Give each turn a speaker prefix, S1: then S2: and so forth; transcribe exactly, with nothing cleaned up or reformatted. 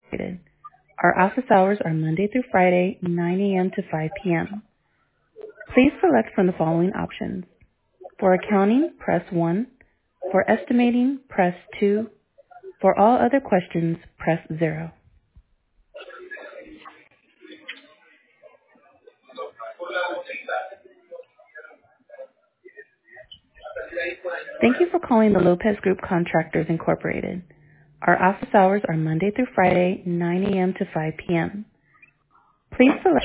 S1: Our office hours are Monday through Friday, nine a.m. to five p.m. Please select from the following options. For accounting, press one. For estimating, press two. For all other questions, press zero. Thank you for calling the Lopez Group Contractors Incorporated. Our office hours are Monday through Friday, nine a.m. to five p.m. Please select